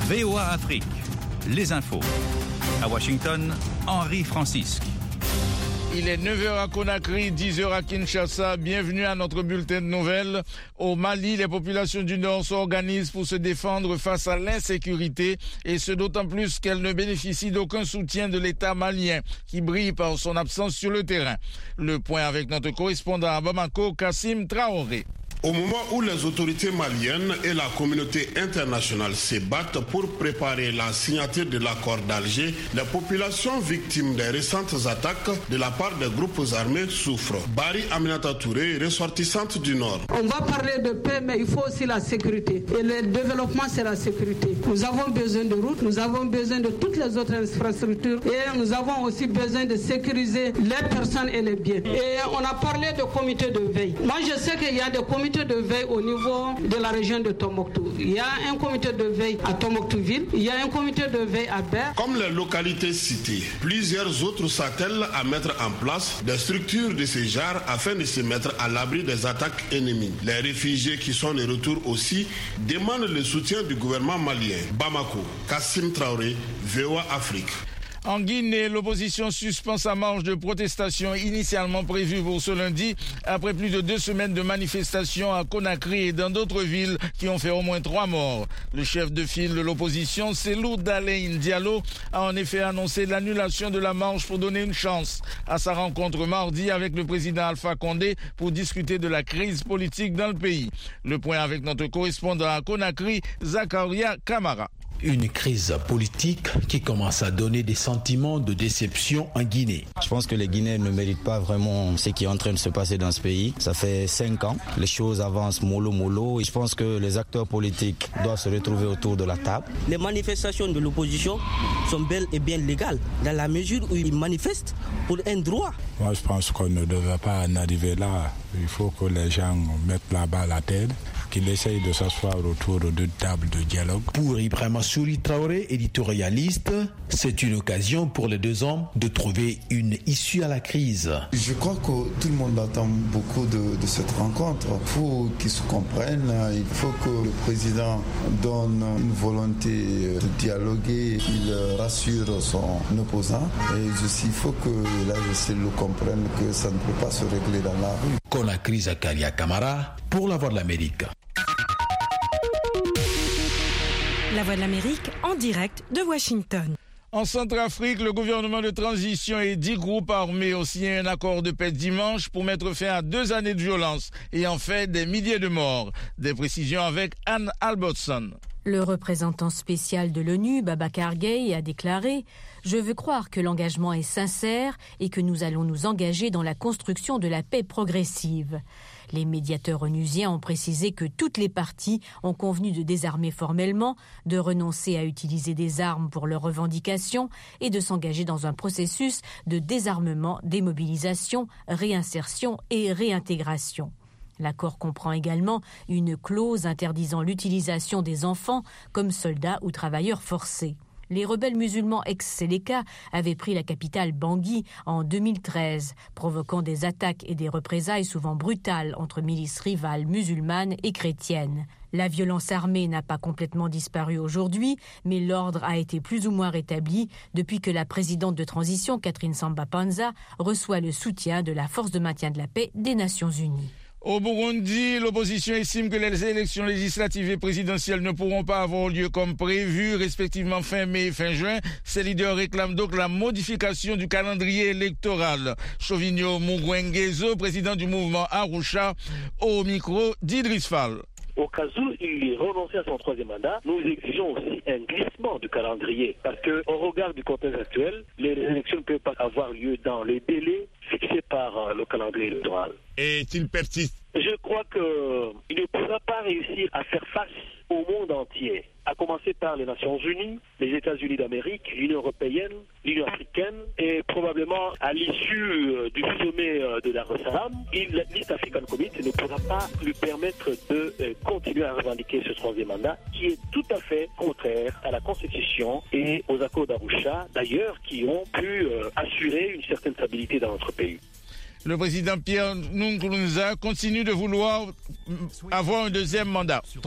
VOA Afrique, les infos. À Washington, Henri Francisque. Il est 9h à Conakry, 10h à Kinshasa. Bienvenue à notre bulletin de nouvelles. Au Mali, les populations du Nord s'organisent pour se défendre face à l'insécurité et ce d'autant plus qu'elles ne bénéficient d'aucun soutien de l'État malien qui brille par son absence sur le terrain. Le point avec notre correspondant à Bamako, Kassim Traoré. Au moment où les autorités maliennes et la communauté internationale se battent pour préparer la signature de l'accord d'Alger, les populations victimes des récentes attaques de la part des groupes armés souffrent. Bari Aminata Touré, ressortissante du Nord. On va parler de paix, mais il faut aussi la sécurité. Et le développement, c'est la sécurité. Nous avons besoin de routes, nous avons besoin de toutes les autres infrastructures et nous avons aussi besoin de sécuriser les personnes et les biens. Et on a parlé de comité de veille. Moi, je sais qu'il y a des comités de veille au niveau de la région de Tombouctou. Il y a un comité de veille à Tombouctou-Ville, il y a un comité de veille à Ber. Comme les localités citées, plusieurs autres s'attellent à mettre en place des structures de ce genre afin de se mettre à l'abri des attaques ennemies. Les réfugiés qui sont de retour aussi demandent le soutien du gouvernement malien. Bamako, Kassim Traoré, VOA Afrique. En Guinée, l'opposition suspend sa marche de protestation initialement prévue pour ce lundi, après plus de 2 semaines de manifestations à Conakry et dans d'autres villes qui ont fait au moins 3 morts. Le chef de file de l'opposition, Cellou Dalein Diallo, a en effet annoncé l'annulation de la marche pour donner une chance à sa rencontre mardi avec le président Alpha Condé pour discuter de la crise politique dans le pays. Le point avec notre correspondant à Conakry, Zakaria Kamara. Une crise politique qui commence à donner des sentiments de déception en Guinée. Je pense que les Guinéens ne méritent pas vraiment ce qui est en train de se passer dans ce pays. Ça fait 5 ans, les choses avancent mollo. Et je pense que les acteurs politiques doivent se retrouver autour de la table. Les manifestations de l'opposition sont bel et bien légales, dans la mesure où ils manifestent pour un droit. Moi, je pense qu'on ne devrait pas en arriver là. Il faut que les gens mettent la balle à terre, qu'ils essayent de s'asseoir autour d'une table de dialogue. Pour Ibrahima Souri Traoré, éditorialiste, c'est une occasion pour les 2 hommes de trouver une issue à la crise. Je crois que tout le monde attend beaucoup de cette rencontre. Il faut qu'ils se comprennent, il faut que le président donne une volonté de dialoguer, qu'il rassure son opposant. Et aussi, il faut que la le comprenne que ça ne peut pas se régler dans la rue. Conakry, Zakaria Kamara, pour la Voix de l'Amérique. La Voix de l'Amérique en direct de Washington. En Centrafrique, le gouvernement de transition et 10 groupes armés ont signé un accord de paix dimanche pour mettre fin à 2 années de violence et en fait des milliers de morts. Des précisions avec Anne Albertson. Le représentant spécial de l'ONU, Babacar Gaye, a déclaré « Je veux croire que l'engagement est sincère et que nous allons nous engager dans la construction de la paix progressive ». Les médiateurs onusiens ont précisé que toutes les parties ont convenu de désarmer formellement, de renoncer à utiliser des armes pour leurs revendications et de s'engager dans un processus de désarmement, démobilisation, réinsertion et réintégration. L'accord comprend également une clause interdisant l'utilisation des enfants comme soldats ou travailleurs forcés. Les rebelles musulmans ex-Séléka avaient pris la capitale Bangui en 2013, provoquant des attaques et des représailles souvent brutales entre milices rivales musulmanes et chrétiennes. La violence armée n'a pas complètement disparu aujourd'hui, mais l'ordre a été plus ou moins rétabli depuis que la présidente de transition, Catherine Samba-Panza, reçoit le soutien de la Force de maintien de la paix des Nations Unies. Au Burundi, l'opposition estime que les élections législatives et présidentielles ne pourront pas avoir lieu comme prévu, respectivement fin mai et fin juin. Ces leaders réclament donc la modification du calendrier électoral. Chauvinio Mugwengezo, président du mouvement Arusha, au micro d'Idriss Fall. Au cas où il renonçait à son 3e mandat, nous exigeons aussi un glissement du calendrier. Parce qu'au regard du contexte actuel, les élections ne peuvent pas avoir lieu dans les délais fixés par le calendrier électoral. Et s'il persiste? Je crois qu'il ne pourra pas réussir à faire face au monde entier, à commencer par les Nations Unies, les États-Unis d'Amérique, l'Union européenne, l'Union africaine, et probablement à l'issue du sommet de Dar es Salaam, l'East African Committee ne pourra pas lui permettre de continuer à revendiquer ce 3e mandat, qui est tout à fait contraire à la Constitution et aux accords d'Arusha, d'ailleurs, qui ont pu assurer une certaine stabilité dans notre pays. Le président Pierre Nkurunziza continue de vouloir avoir un 2e mandat.